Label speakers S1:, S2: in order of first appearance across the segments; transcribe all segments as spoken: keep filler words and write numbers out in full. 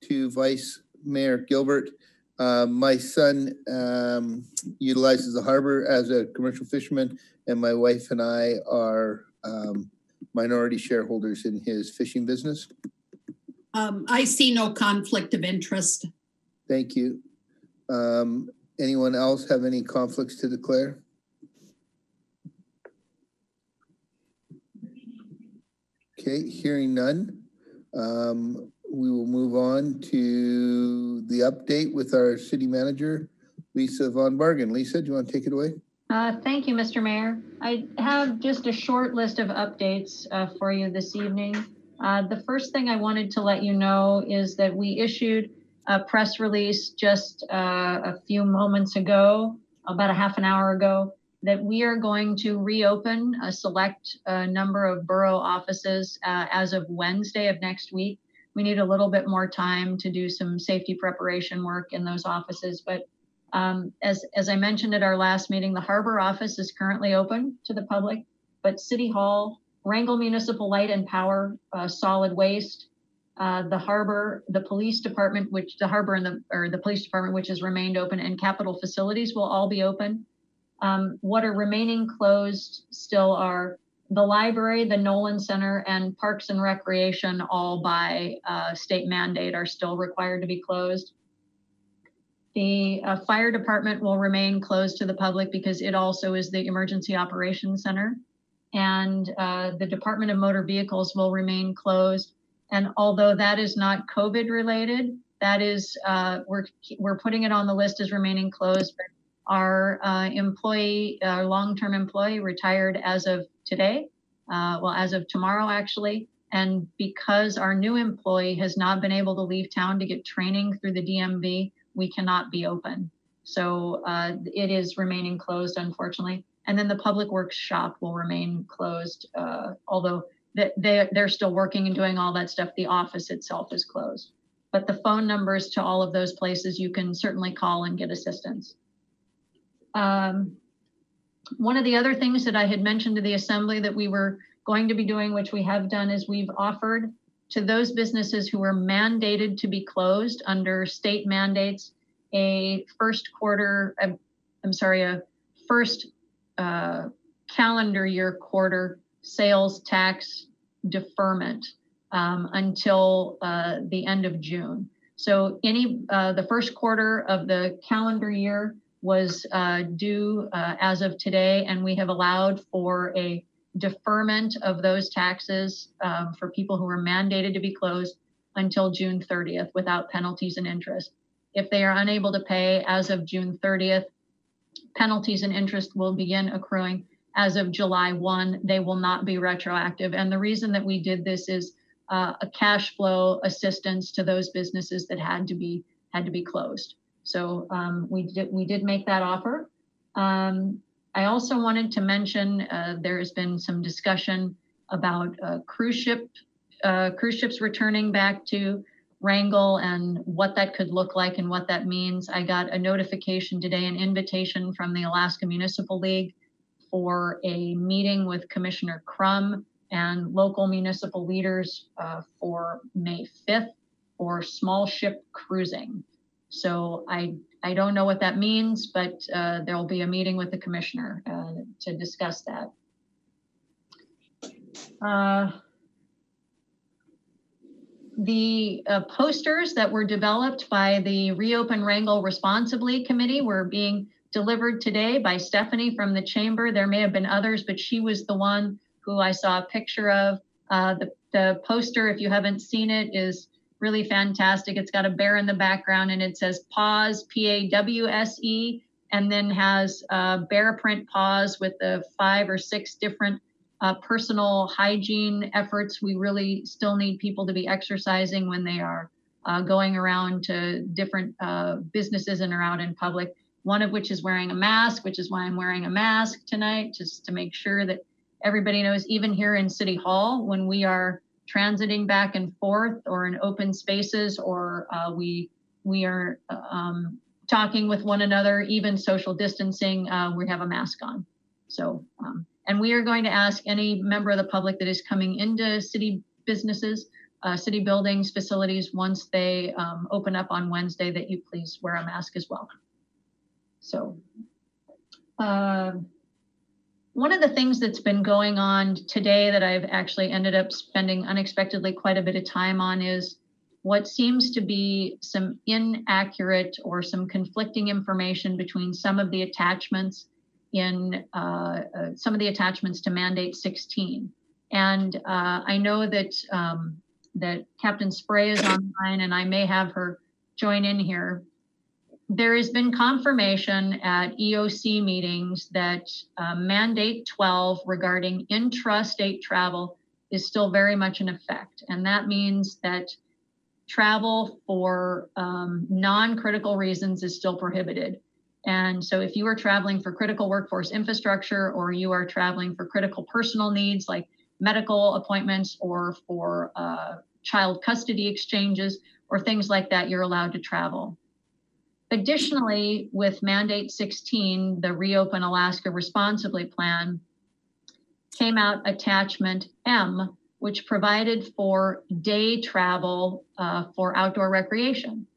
S1: to Vice Mayor Gilbert. Uh, my son um, utilizes the harbor as a commercial fisherman, and my wife and I are um, minority shareholders in his fishing business.
S2: Um, I see no conflict of interest.
S1: Thank you. Um, anyone else have any conflicts to declare? Okay, hearing none. Um, we will move on to the update with our city manager, Lisa Von Bargen. Lisa, do you want to take it away?
S3: Uh, thank you, Mister Mayor. I have just a short list of updates uh, for you this evening. Uh, the first thing I wanted to let you know is that we issued a press release just uh, a few moments ago, about a half an hour ago, that we are going to reopen a select uh, number of borough offices uh, as of Wednesday of next week. We need a little bit more time to do some safety preparation work in those offices, but um, as, as I mentioned at our last meeting, the Harbor office is currently open to the public, but City Hall, Wrangell Municipal Light and Power, uh, Solid Waste, uh, the Harbor, the Police Department, which the Harbor and the, or the Police Department, which has remained open, and Capitol Facilities will all be open. Um, what are remaining closed still are the library, the Nolan Center, and Parks and Recreation, all by uh, state mandate, are still required to be closed. The uh, fire department will remain closed to the public because it also is the emergency operations center. And uh, the Department of Motor Vehicles will remain closed. And although that is not COVID related, that is, uh, we're, we're putting it on the list as remaining closed. But our uh, employee, our long-term employee retired as of today, uh, well, as of tomorrow actually. And because our new employee has not been able to leave town to get training through the D M V, we cannot be open. So uh, it is remaining closed, unfortunately. And then the Public Works shop will remain closed, uh, although they, they, they're still working and doing all that stuff. The office itself is closed. But the phone numbers to all of those places, you can certainly call and get assistance. Um, one of the other things that I had mentioned to the Assembly that we were going to be doing, which we have done, is we've offered to those businesses who are mandated to be closed under state mandates, a first quarter, I'm, I'm sorry, a first uh, calendar year quarter sales tax deferment um, until uh, the end of June. So any, uh, the first quarter of the calendar year was uh, due uh, as of today, and we have allowed for a deferment of those taxes um, for people who are mandated to be closed until June thirtieth without penalties and interest. If they are unable to pay as of June thirtieth, penalties and interest will begin accruing as of July first. They will not be retroactive. And the reason that we did this is uh, a cash flow assistance to those businesses that had to be had to be closed. So um, we did we did make that offer. Um, I also wanted to mention uh, there has been some discussion about uh, cruise ship uh, cruise ships returning back to Wrangell and what that could look like and what that means. I got a notification today, an invitation from the Alaska Municipal League for a meeting with Commissioner Crum and local municipal leaders uh, for May fifth for small ship cruising. So I, I don't know what that means, but uh, there will be a meeting with the commissioner uh, to discuss that. Uh, the uh, posters that were developed by the Reopen Wrangell Responsibly Committee were being delivered today by Stephanie from the chamber. There may have been others, but she was the one who I saw a picture of. Uh, the, the poster, if you haven't seen it, is really fantastic. It's got a bear in the background and it says pause, P A W S E, and then has uh, bear print paws with the five or six different uh, personal hygiene efforts. We really still need people to be exercising when they are uh, going around to different uh, businesses and are out in public. One of which is wearing a mask, which is why I'm wearing a mask tonight, just to make sure that everybody knows, even here in City Hall, when we are transiting back and forth or in open spaces, or uh, we we are um, talking with one another, even social distancing, uh, we have a mask on. So, um, and we are going to ask any member of the public that is coming into city businesses uh, city buildings, facilities, once they um, open up on Wednesday, that you please wear a mask as well. So uh, one of the things that's been going on today that I've actually ended up spending unexpectedly quite a bit of time on is what seems to be some inaccurate or some conflicting information between some of the attachments in uh, uh, some of the attachments to Mandate sixteen. And uh, I know that um, that Captain Spray is online, and I may have her join in here. There has been confirmation at E O C meetings that uh, Mandate twelve regarding intra-state travel is still very much in effect. And that means that travel for um, non-critical reasons is still prohibited. And so if you are traveling for critical workforce infrastructure, or you are traveling for critical personal needs like medical appointments, or for uh, child custody exchanges, or things like that, you're allowed to travel. Additionally, with Mandate sixteen, the Reopen Alaska Responsibly Plan, came out attachment M, which provided for day travel uh, for outdoor recreation.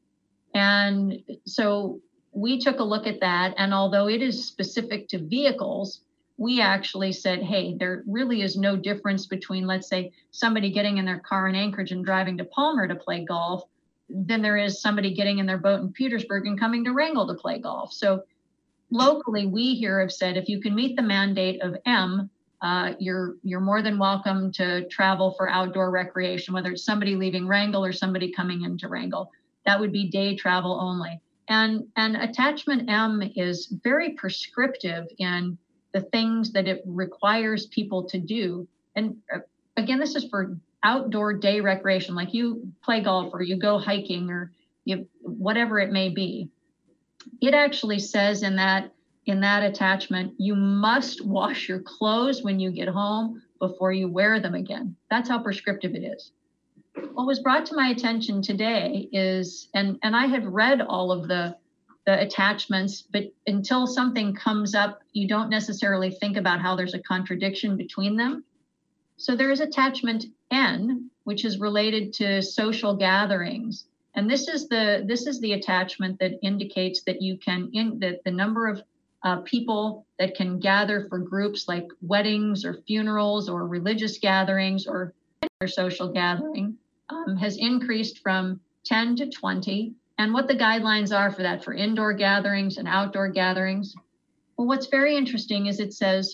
S3: And so we took a look at that, and although it is specific to vehicles, we actually said, hey, there really is no difference between, let's say, somebody getting in their car in Anchorage and driving to Palmer to play golf than there is somebody getting in their boat in Petersburg and coming to Wrangell to play golf. So locally, we here have said, if you can meet the mandate of M, uh, you're you're more than welcome to travel for outdoor recreation, whether it's somebody leaving Wrangell or somebody coming into Wrangell. That would be day travel only. And, and attachment M is very prescriptive in the things that it requires people to do. And again, this is for outdoor day recreation, like you play golf or you go hiking or you, whatever it may be. It actually says in that, in that attachment, you must wash your clothes when you get home before you wear them again. That's how prescriptive it is. What was brought to my attention today is, and, and I had read all of the, the attachments, but until something comes up, you don't necessarily think about how there's a contradiction between them. So there is attachment N, which is related to social gatherings. And this is the, this is the attachment that indicates that you can, in that the number of uh, people that can gather for groups like weddings or funerals or religious gatherings or other social gathering um, has increased from ten to twenty. And what the guidelines are for that, for indoor gatherings and outdoor gatherings. Well, what's very interesting is it says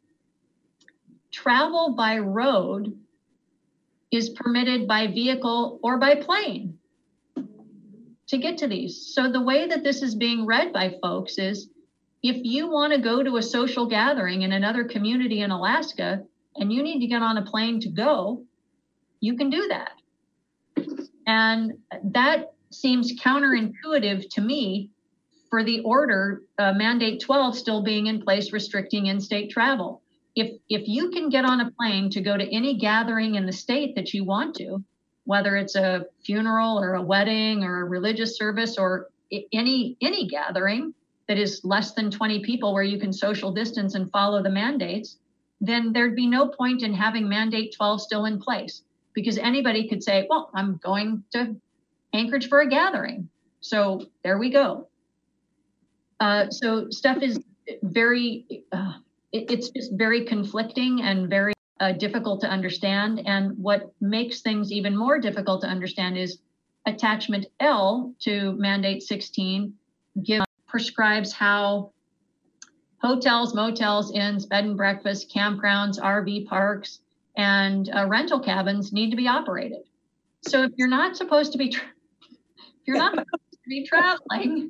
S3: travel by road is permitted by vehicle or by plane to get to these. So the way that this is being read by folks is, if you want to go to a social gathering in another community in Alaska and you need to get on a plane to go, you can do that. And that seems counterintuitive to me for the order, uh, Mandate twelve still being in place, restricting in-state travel. If, if you can get on a plane to go to any gathering in the state that you want to, whether it's a funeral or a wedding or a religious service or any, any gathering that is less than twenty people where you can social distance and follow the mandates, then there'd be no point in having Mandate twelve still in place, because anybody could say, well, I'm going to Anchorage for a gathering. So there we go. Uh, so stuff is very, uh, it, it's just very conflicting and very uh, difficult to understand. And what makes things even more difficult to understand is attachment L to Mandate sixteen give, prescribes how hotels, motels, inns, bed and breakfast, campgrounds, R V parks, and uh, rental cabins need to be operated. So if you're not supposed to be, tra- if you're not supposed to be traveling,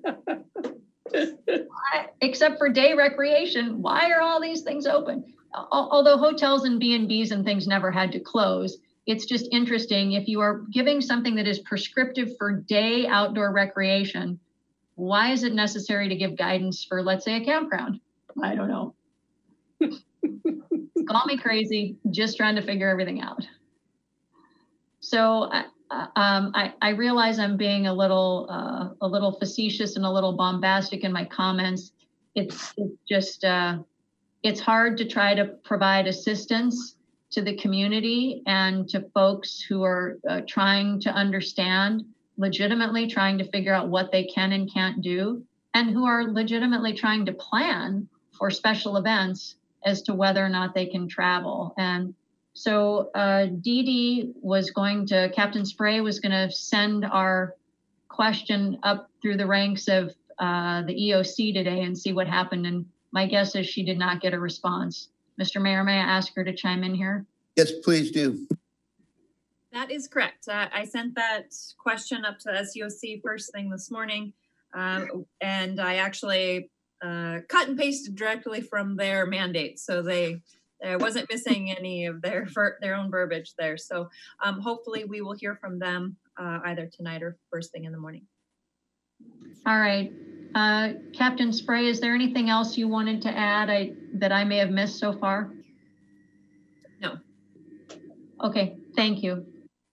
S3: why, except for day recreation, why are all these things open? Although hotels and B and Bs and things never had to close, it's just interesting. If you are giving something that is prescriptive for day outdoor recreation, why is it necessary to give guidance for, let's say, a campground? I don't know. Call me crazy, just trying to figure everything out. So I, um, I, I realize I'm being a little, uh, a little facetious and a little bombastic in my comments. It's, it's just, uh, it's hard to try to provide assistance to the community and to folks who are uh, trying to understand, legitimately trying to figure out what they can and can't do, and who are legitimately trying to plan for special events as to whether or not they can travel. And so uh, Dee Dee was going to, Captain Spray was going to send our question up through the ranks of uh, the E O C today and see what happened. And my guess is she did not get a response. Mister Mayor, may I ask her to chime in here?
S1: Yes, please do.
S4: That is correct. Uh, I sent that question up to S E O C first thing this morning, um, and I actually uh, cut and pasted directly from their mandate, so they I wasn't missing any of their their own verbiage there. So um, hopefully we will hear from them uh, either tonight or first thing in the morning.
S3: All right. Uh, Captain Spray, is there anything else you wanted to add I, that I may have missed so far?
S4: No.
S3: Okay, thank you.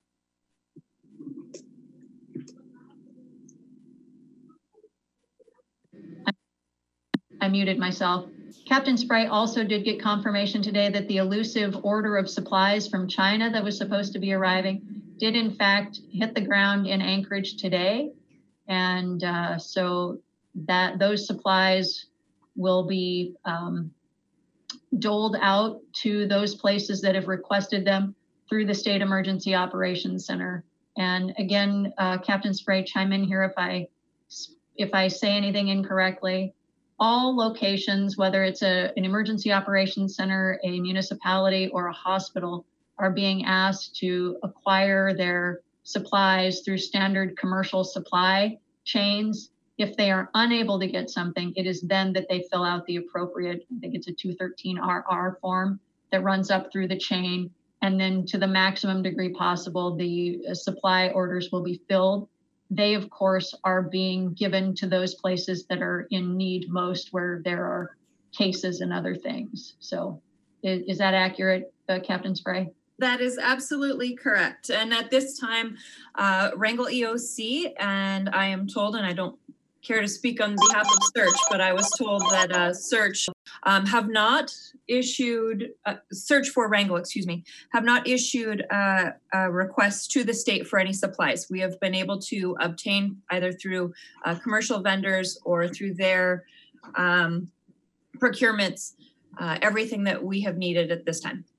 S3: I muted myself. Captain Spray also did get confirmation today that the elusive order of supplies from China that was supposed to be arriving did in fact hit the ground in Anchorage today. And uh, so that those supplies will be um, doled out to those places that have requested them through the State Emergency Operations Center. And again, uh, Captain Spray, chime in here if I, if I say anything incorrectly. All locations, whether it's a, an emergency operations center, a municipality, or a hospital, are being asked to acquire their supplies through standard commercial supply chains. If they are unable to get something, it is then that they fill out the appropriate, I think it's a two thirteen R R form that runs up through the chain. And then to the maximum degree possible, the uh, supply orders will be filled. They, of course, are being given to those places that are in need most, where there are cases and other things. So is, is that accurate, uh, Captain Spray?
S4: That is absolutely correct. And at this time, uh, Wrangell E O C, and I am told, and I don't care to speak on behalf of Search, but I was told that uh, Search um, have not issued, uh, Search for Wrangell, excuse me, have not issued uh, a request to the state for any supplies. We have been able to obtain either through uh, commercial vendors or through their um, procurements, uh, everything that we have needed at this time.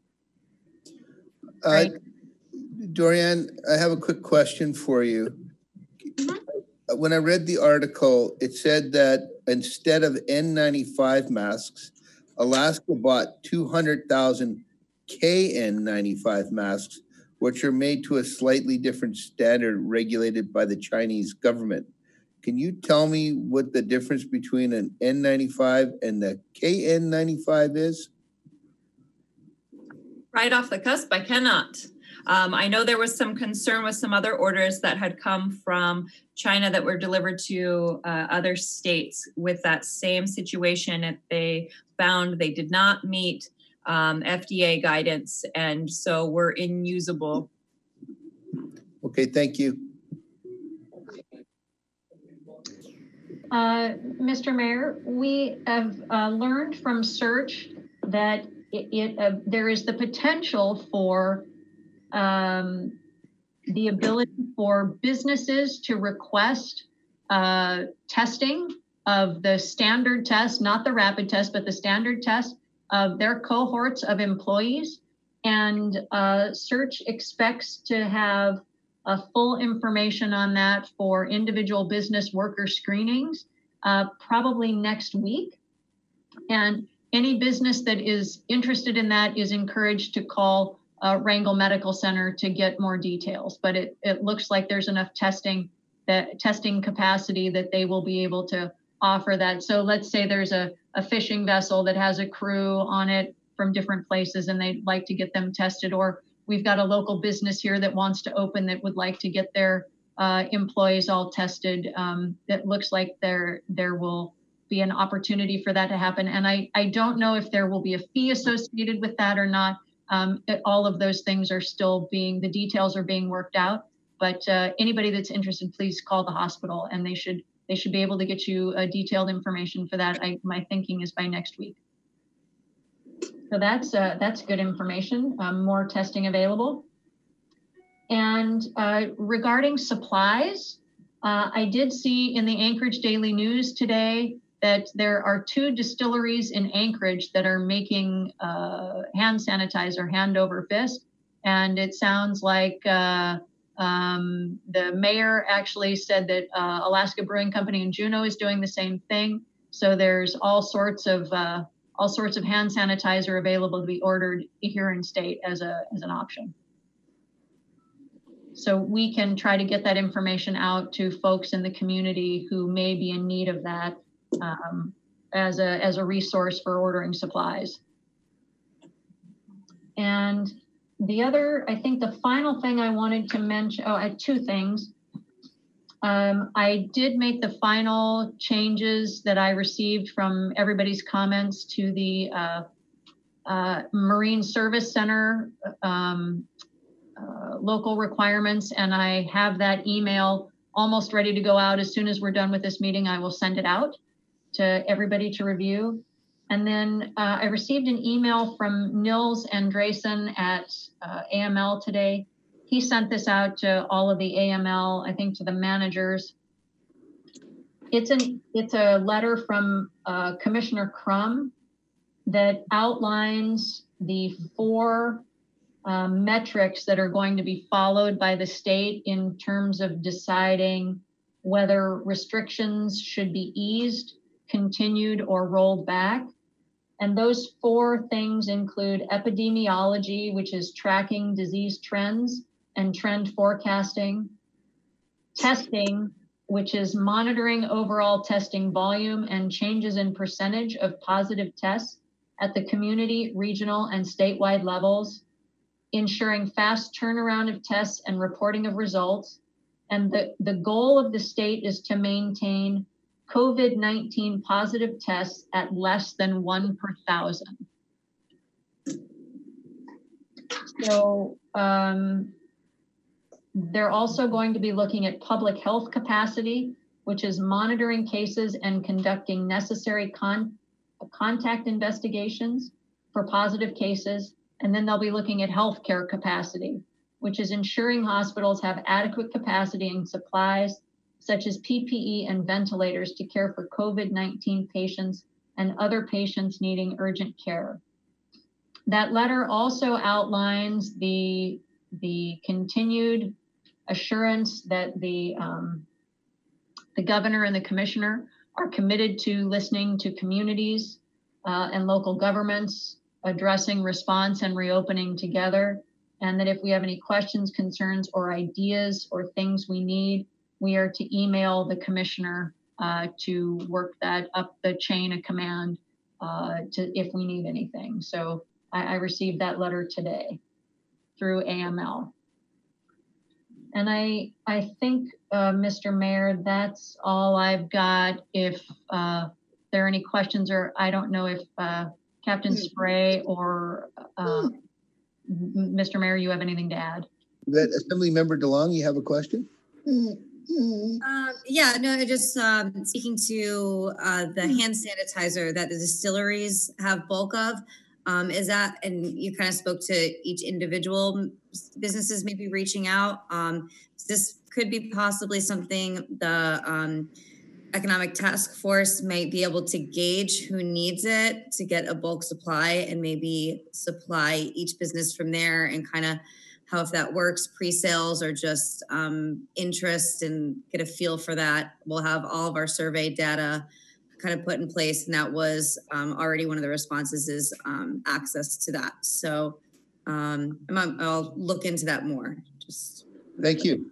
S1: Uh,
S3: Right.
S1: Dorianne, I have a quick question for you.
S4: Mhm.
S1: When I read the article, it said that instead of N ninety-five masks, Alaska bought two hundred thousand K N ninety-five masks, which are made to a slightly different standard regulated by the Chinese government. Can you tell me what the difference between an N ninety-five and the K N ninety-five is?
S4: Right off the cusp, I cannot. Um, I know there was some concern with some other orders that had come from China that were delivered to uh, other states with that same situation. If they found they did not meet um, F D A guidance, and so were inusable.
S1: Okay, thank you.
S3: Uh, Mister Mayor, we have uh, learned from Search that it, it uh, there is the potential for um, the ability for businesses to request uh, testing of the standard test, not the rapid test, but the standard test of their cohorts of employees. And uh, Search expects to have a full information on that for individual business worker screenings uh, probably next week. And any business that is interested in that is encouraged to call uh, Wrangell Medical Center to get more details. But it, it looks like there's enough testing that testing capacity that they will be able to offer that. So let's say there's a, a fishing vessel that has a crew on it from different places and they'd like to get them tested, or we've got a local business here that wants to open that would like to get their uh, employees all tested. Um, it looks like there there will be an opportunity for that to happen. And I, I don't know if there will be a fee associated with that or not. Um, it, all of those things are still being, the details are being worked out. But uh, anybody that's interested, please call the hospital, and they should they should be able to get you uh, detailed information for that. I, my thinking is by next week. So that's uh, that's good information. Um, more testing available. And uh, regarding supplies, uh, I did see in the Anchorage Daily News today that there are two distilleries in Anchorage that are making uh, hand sanitizer hand over fist. And it sounds like uh, um, the mayor actually said that uh, Alaska Brewing Company in Juneau is doing the same thing. So there's all sorts of uh, all sorts of hand sanitizer available to be ordered here in state as a as an option. So we can try to get that information out to folks in the community who may be in need of that um, as a as a resource for ordering supplies. And the other, I think the final thing I wanted to mention, oh, I had two things. Um, I did make the final changes that I received from everybody's comments to the uh, uh, Marine Service Center um, uh, local requirements, and I have that email almost ready to go out. As soon as we're done with this meeting, I will send it out to everybody to review. And then uh, I received an email from Nils Andresen at uh, A M L today. He sent this out to all of the A M L, I think to the managers. It's an it's a letter from uh, Commissioner Crum that outlines the four uh, metrics that are going to be followed by the state in terms of deciding whether restrictions should be eased, continued, or rolled back. And those four things include epidemiology, which is tracking disease trends and trend forecasting; testing, which is monitoring overall testing volume and changes in percentage of positive tests at the community, regional, and statewide levels; ensuring fast turnaround of tests and reporting of results. And the, the goal of the state is to maintain COVID nineteen positive tests at less than one per thousand. So um, they're also going to be looking at public health capacity, which is monitoring cases and conducting necessary con contact investigations for positive cases. And then they'll be looking at healthcare capacity, which is ensuring hospitals have adequate capacity and supplies, such as P P E and ventilators, to care for COVID nineteen patients and other patients needing urgent care. That letter also outlines the, the continued assurance that the, um, the governor and the commissioner are committed to listening to communities uh, and local governments, addressing response and reopening together, and that if we have any questions, concerns, or ideas or things we need, we are to email the commissioner uh, to work that up the chain of command uh, to if we need anything. So I, I received that letter today through A M L. And I I think, uh, Mister Mayor, that's all I've got. If uh, there are any questions, or I don't know if uh, Captain Spray or uh, Mister Mayor, you have anything to add?
S1: That Assembly Member DeLong, you have a question?
S5: Uh, yeah, no, just um, speaking to uh, the hand sanitizer that the distilleries have bulk of, um, is that, and you kind of spoke to each individual businesses maybe reaching out. Um, this could be possibly something the um, Economic Task Force might be able to gauge who needs it to get a bulk supply and maybe supply each business from there, and kind of how, if that works, pre-sales or just um, interest, and get a feel for that. We'll have all of our survey data kind of put in place, and that was um, already one of the responses is um, access to that. So um, I'm, I'll look into that more. Just
S1: Thank you.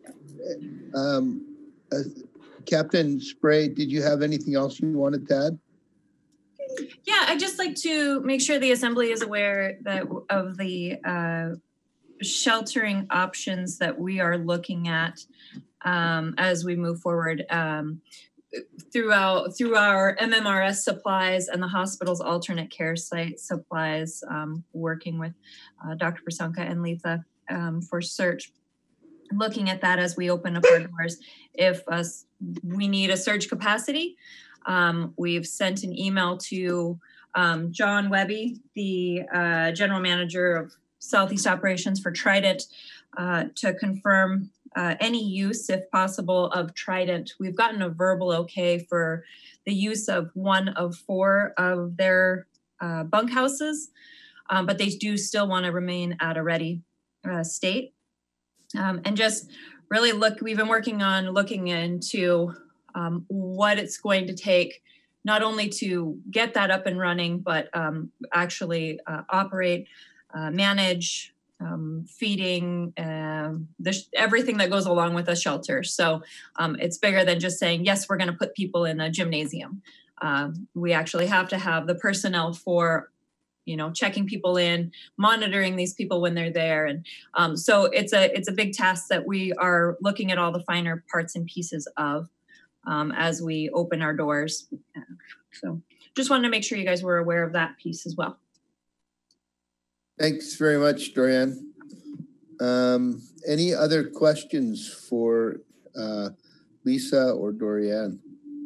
S1: Um, uh, Captain Spray, did you have anything else you wanted to add?
S4: Yeah, I'd just like to make sure the Assembly is aware that of the uh, sheltering options that we are looking at um, as we move forward um, throughout through our M M R S supplies and the hospital's alternate care site supplies, um, working with uh, Doctor Prasanka and Letha um, for search. Looking at that as we open up our doors. If us, we need a surge capacity, um, we've sent an email to um, John Webby, the uh, general manager of Southeast Operations for Trident, uh, to confirm uh, any use, if possible, of Trident. We've gotten a verbal okay for the use of one of four of their uh, bunkhouses, um, but they do still want to remain at a ready uh, state. Um, and just really look, we've been working on looking into um, what it's going to take, not only to get that up and running, but um, actually uh, operate, uh, manage, um, feeding, um, the sh- everything that goes along with a shelter. So um, it's bigger than just saying, yes, we're going to put people in a gymnasium. Um, we actually have to have the personnel for, you know, checking people in, monitoring these people when they're there. And um, so it's a it's a big task that we are looking at all the finer parts and pieces of um, as we open our doors. So just wanted to make sure you guys were aware of that piece as well.
S1: Thanks very much, Dorianne. Um, any other questions for uh, Lisa or Dorianne?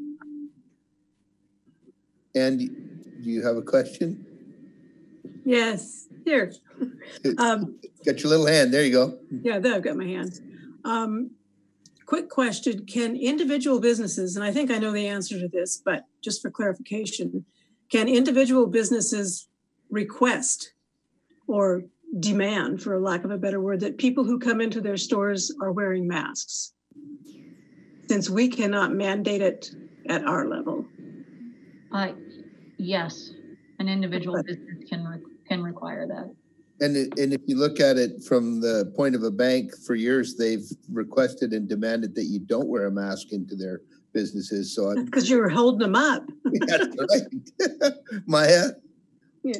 S1: And do you have a question?
S6: Yes, here. Um,
S1: Got your little hand. There you go.
S6: yeah, there, I've got my hand. Um, quick question. Can individual businesses, and I think I know the answer to this, but just for clarification, can individual businesses request or demand, for lack of a better word, that people who come into their stores are wearing masks? Since we cannot mandate it at our level.
S3: Uh, yes, an individual business can re- can require that.
S1: And, it, and if you look at it from the point of a bank, for years they've requested and demanded that you don't wear a mask into their businesses. So I'm
S6: because you were holding them up.
S1: That's right. Maya?
S6: Yeah.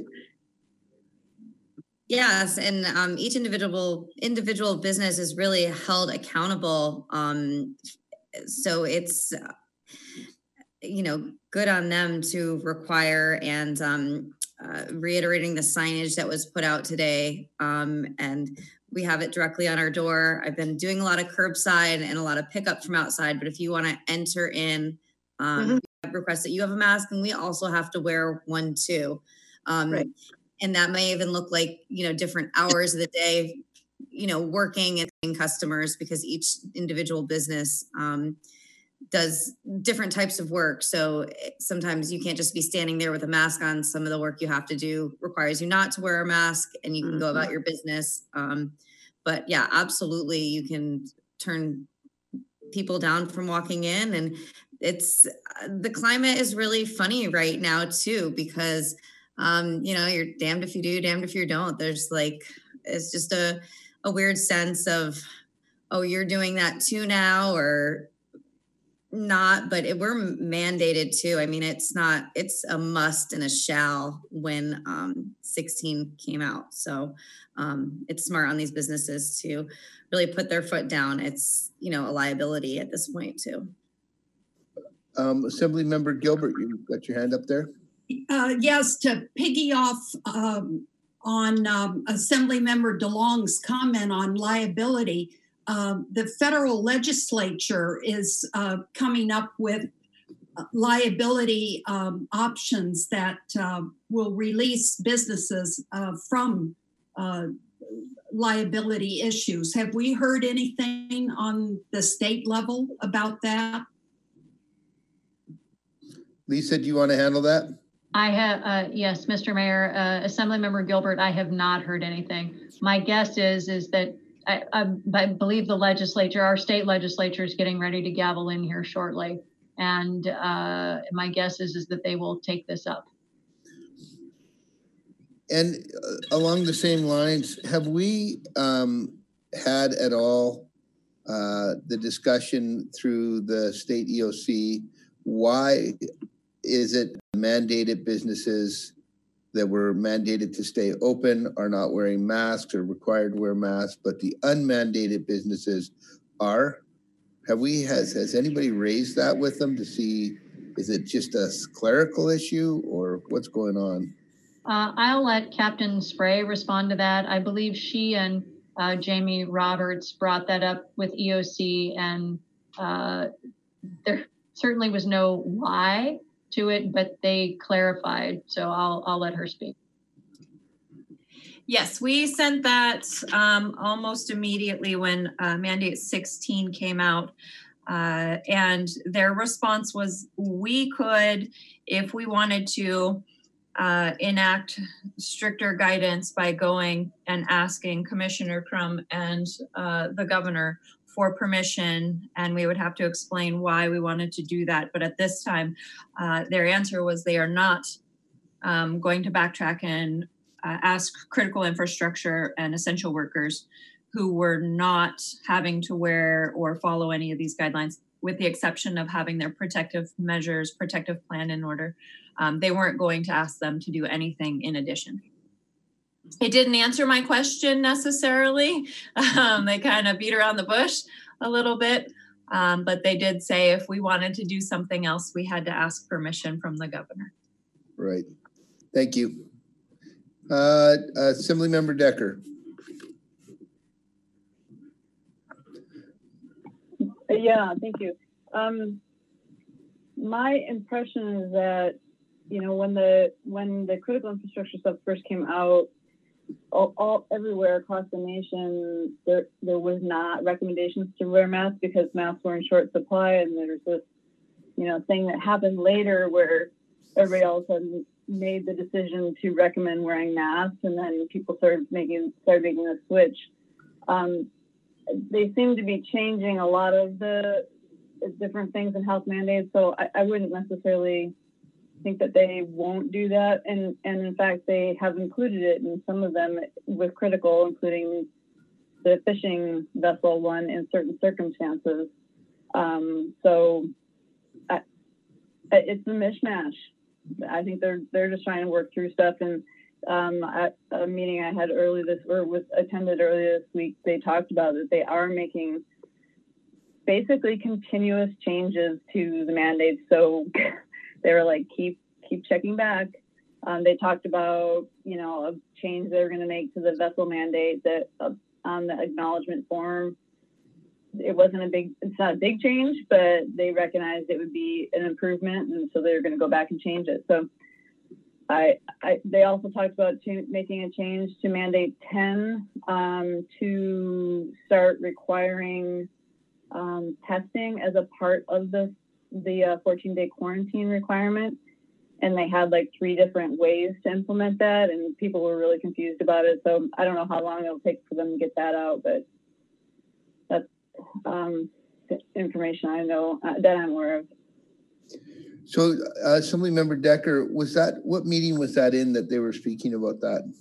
S5: Yes, and um, each individual individual business is really held accountable. Um, so it's, uh, you know, good on them to require and um, uh, reiterating the signage that was put out today. Um, and we have it directly on our door. I've been doing a lot of curbside and a lot of pickup from outside, but if you want to enter in, um,
S6: Mhm.
S5: we have requests that you have a mask, and we also have to wear one too. Um,
S6: Right.
S5: And that may even look like, you know, different hours of the day, you know, working and seeing customers, because each individual business um, does different types of work. So sometimes you can't just be standing there with a mask on. Some of the work you have to do requires you not to wear a mask, and you can go about your business. Um, but yeah, absolutely, you can turn people down from walking in. And it's, the climate is really funny right now too, because Um, you know, you're damned if you do, damned if you don't. There's like, it's just a, a weird sense of, oh, you're doing that too now, or not, but it, we're mandated too. I mean, it's not, it's a must and a shall when um, sixteen came out. So um, it's smart on these businesses to really put their foot down. It's, you know, a liability at this point too.
S1: Um, Assemblymember Gilbert, you got your hand up there?
S2: Uh, yes, to piggy off um, on um, Assemblymember DeLong's comment on liability, um, the federal legislature is uh, coming up with liability um, options that uh, will release businesses uh, from uh, liability issues. Have we heard anything on the state level about that?
S1: Lisa, do you want to handle that?
S3: I have, uh, yes, Mister Mayor, uh, Assemblymember Gilbert, I have not heard anything. My guess is, is that I, I, I believe the legislature, our state legislature is getting ready to gavel in here shortly. And uh, my guess is, is that they will take this up.
S1: And uh, along the same lines, have we um, had at all uh, the discussion through the state E O C, why is it mandated businesses that were mandated to stay open are not wearing masks or required to wear masks, but the unmandated businesses are? Have we, has, has anybody raised that with them to see, is it just a clerical issue or what's going on?
S3: Uh, I'll let Captain Spray respond to that. I believe she and uh, Jamie Roberts brought that up with E O C, and uh, there certainly was no why to it, but they clarified. So I'll, I'll let her speak.
S4: Yes, we sent that um, almost immediately when uh, Mandate sixteen came out. Uh, and their response was, we could, if we wanted to, uh, enact stricter guidance by going and asking Commissioner Crum and uh, the governor for permission, and we would have to explain why we wanted to do that. But at this time, uh, their answer was they are not um, going to backtrack and uh, ask critical infrastructure and essential workers who were not having to wear or follow any of these guidelines, with the exception of having their protective measures, protective plan in order. Um, they weren't going to ask them to do anything in addition. It didn't answer my question necessarily. Um, they kind of beat around the bush a little bit, um, but they did say if we wanted to do something else, we had to ask permission from the governor.
S1: Right. Thank you. Uh, Assemblymember Decker.
S7: Yeah, thank you. Um, my impression is that, you know, when the when the critical infrastructure stuff first came out, all, all everywhere across the nation, there there was not recommendations to wear masks because masks were in short supply, and there's this, you know, thing that happened later where everybody all of a sudden made the decision to recommend wearing masks, and then people started making started making a switch. Um, they seem to be changing a lot of the different things in health mandates, so I, I wouldn't necessarily think that they won't do that. And, and in fact, they have included it in some of them with critical, including the fishing vessel one in certain circumstances. Um, so I, it's a mishmash. I think they're they're just trying to work through stuff. And um, at a meeting I had early this or was attended earlier this week, they talked about that they are making basically continuous changes to the mandates. So they were like, keep keep checking back. Um, they talked about, you know, a change they're going to make to the vessel mandate that uh, on the acknowledgement form. It wasn't a big, it's not a big change, but they recognized it would be an improvement, and so they're going to go back and change it. So, I, I they also talked about ch- making a change to mandate ten um, to start requiring um, testing as a part of the the uh, fourteen day quarantine requirement, and they had like three different ways to implement that, and people were really confused about it. So I don't know how long it'll take for them to get that out, but that's um, information I know uh, that I'm aware of.
S1: So, uh, Assemblymember Decker, was that, what meeting was that in that they were speaking about that?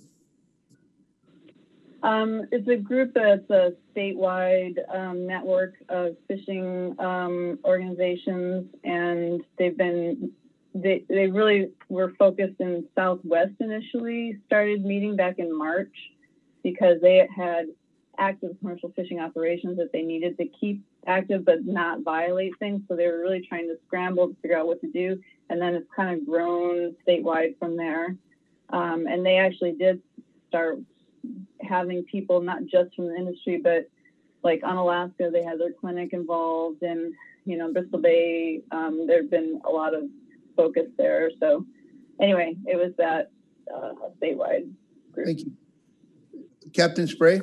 S7: Um, it's a group that's a statewide um, network of fishing um, organizations, and they've been, they, they really were focused in Southwest initially, started meeting back in March because they had active commercial fishing operations that they needed to keep active but not violate things. So they were really trying to scramble to figure out what to do. And then it's kind of grown statewide from there. Um, and they actually did start having people, not just from the industry, but like on Alaska, they had their clinic involved, and, you know, Bristol Bay, um, there've been a lot of focus there. So anyway, it was that uh, statewide group.
S1: Thank you. Captain Spray?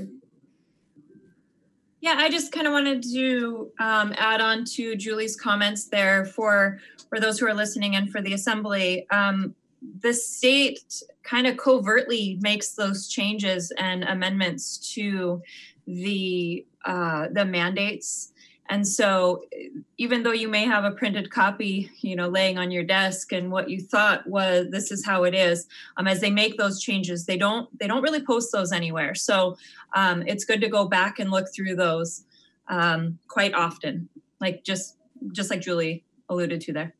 S4: Yeah, I just kind of wanted to um, add on to Julie's comments there for, for those who are listening and for the Assembly. Um, the state kind of covertly makes those changes and amendments to the uh, the mandates. And so even though you may have a printed copy, you know, laying on your desk and what you thought was this is how it is, um, as they make those changes, they don't they don't really post those anywhere. So um, it's good to go back and look through those um, quite often, like just just like Julie alluded to there.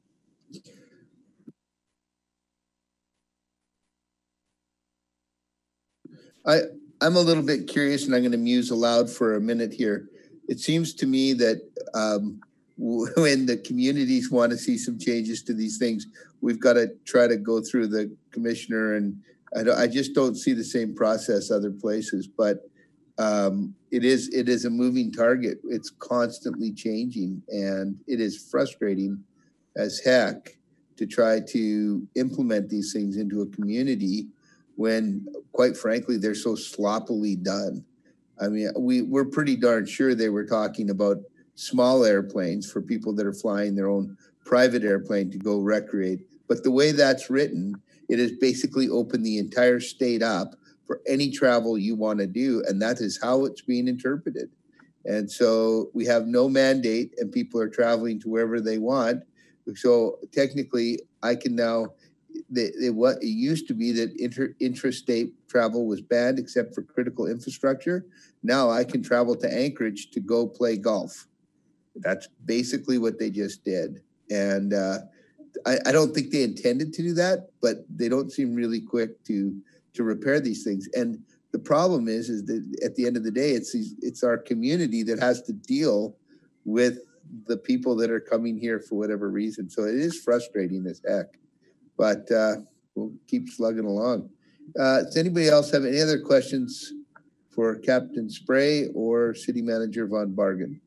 S1: I, I'm a little bit curious, and I'm going to muse aloud for a minute here. It seems to me that um, when the communities want to see some changes to these things, we've got to try to go through the commissioner, and I, don't, I just don't see the same process other places. But um, it is it is a moving target. It's constantly changing, and it is frustrating as heck to try to implement these things into a community when, quite frankly, they're so sloppily done. I mean, we, we're pretty darn sure they were talking about small airplanes for people that are flying their own private airplane to go recreate. But the way that's written, it has basically opened the entire state up for any travel you want to do. And that is how it's being interpreted. And so we have no mandate and people are traveling to wherever they want. So technically I can now, the, the, what it used to be that inter, intrastate travel was banned except for critical infrastructure. Now I can travel to Anchorage to go play golf. That's basically what they just did. And uh, I, I don't think they intended to do that, but they don't seem really quick to to repair these things. And the problem is, is that at the end of the day, it's these, it's our community that has to deal with the people that are coming here for whatever reason. So it is frustrating as heck, but uh, we'll keep slugging along. Uh, does anybody else have any other questions for Captain Spray or City Manager Von Bargen?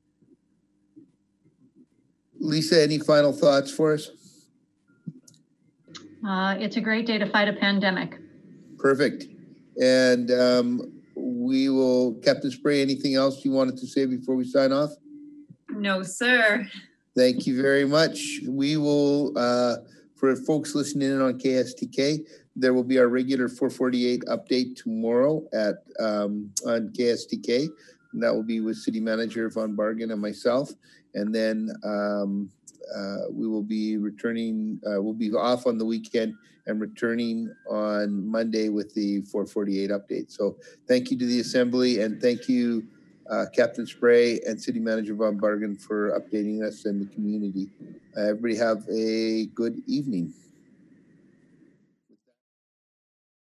S1: Lisa, any final thoughts for us?
S3: Uh, it's a great day to fight a pandemic.
S1: Perfect. And um, we will, Captain Spray, anything else you wanted to say before we sign off?
S4: No, sir.
S1: Thank you very much. We will, uh, for folks listening in on K S T K, there will be our regular four forty-eight update tomorrow at um, on K S T K. And that will be with City Manager Von Bargen and myself. And then um, uh, we will be returning, uh, we'll be off on the weekend and returning on Monday with the four forty-eight update. So thank you to the Assembly and thank you, uh, Captain Spray and City Manager Von Bargen for updating us and the community. Uh, everybody have a good evening.